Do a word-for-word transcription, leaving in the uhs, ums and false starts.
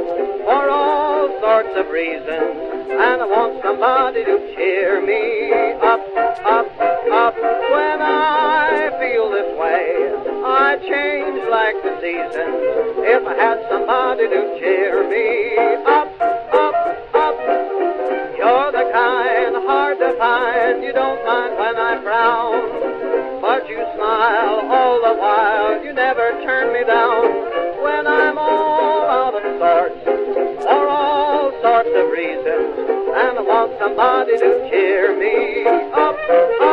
for all sorts of reasons, and I want somebody to cheer me up, up, up. When I feel this way, I change like the seasons. If I had somebody to cheer me up, up, up. You're the kind hard to find. You don't mind when I frown, but you smile all the while. You never turn me down when I'm all out of sorts for all sorts of reasons, and I want somebody to cheer me up.